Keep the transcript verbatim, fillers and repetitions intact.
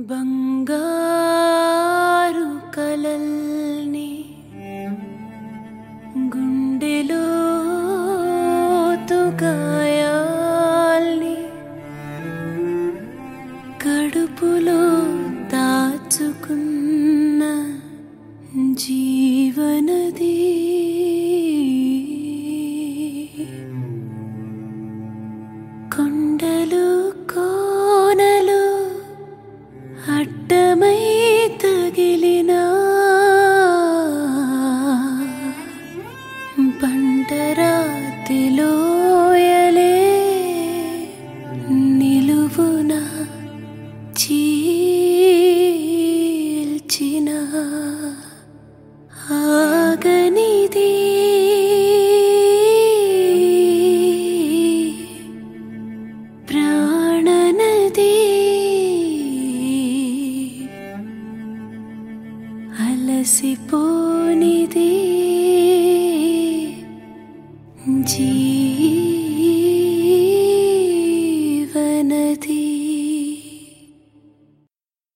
బంగారు కలల్ని గుండెలో గాయాల్ని కడుపులో దాచుకున్న జీవనది కొండలు కోనలు అడ్డమై తగిలిన బండరాతి లోయలే నిలువున చీల్చిన ఆగనిది ప్రాణనది అలసిపోనిది జీ